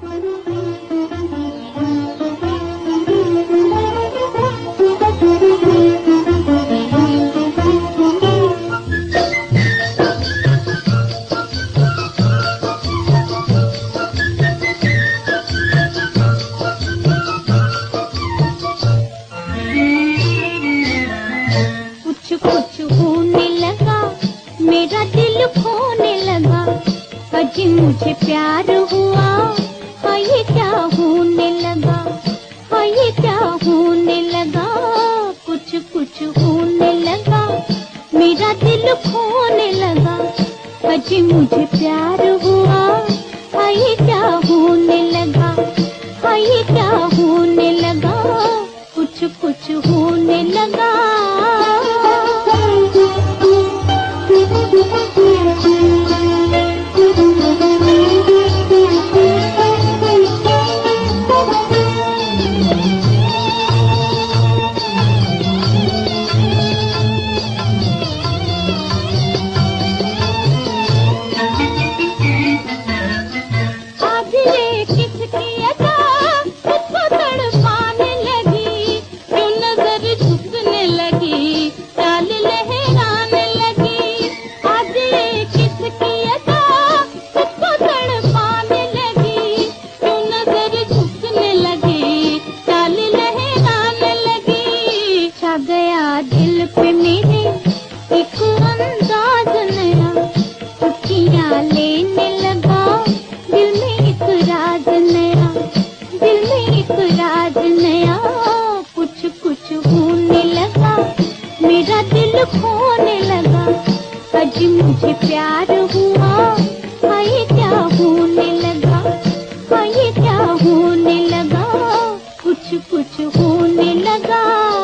मेरा दिल खोने लगा, अजी मुझे प्यार हुआ, हाँ ये क्या होने लगा, हाँ ये क्या होने लगा, कुछ कुछ होने लगा, मेरा दिल खोने लगा, अजी मुझे प्यार हुआ, हाँ ये क्या होने लगा, हाँ ये क्या होने लगा, कुछ कुछ होने लगा। दिल पे मेरे एक अंदाज नया, खुशियाँ लेने लगा, दिल में एक राज नया, दिल में एक राज नया, कुछ कुछ होने लगा, मेरा दिल खोने लगा, अजी मुझे प्यार हुआ, हाँ ये क्या होने लगा, हाँ ये क्या होने लगा, कुछ कुछ होने लगा।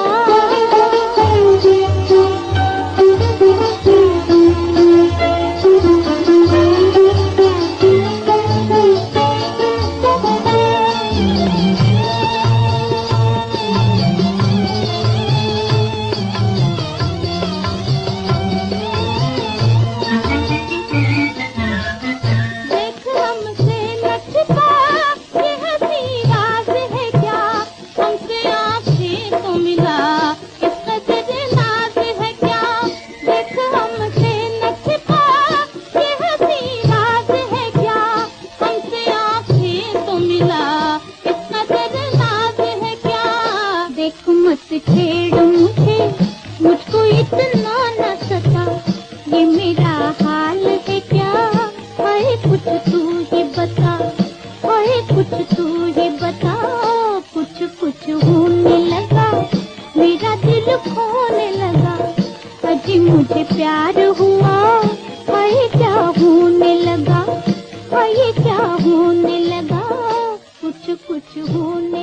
मत छेड़ मुझे, मुझको इतना न सता, ये मेरा हाल है क्या, हाय कुछ तू ये बता, हाय कुछ तू ये बता, कुछ कुछ होने लगा, मेरा दिल खोने लगा, अजी मुझे प्यार हुआ, हाय क्या होने लगा, हाय क्या होने लगा, कुछ कुछ होने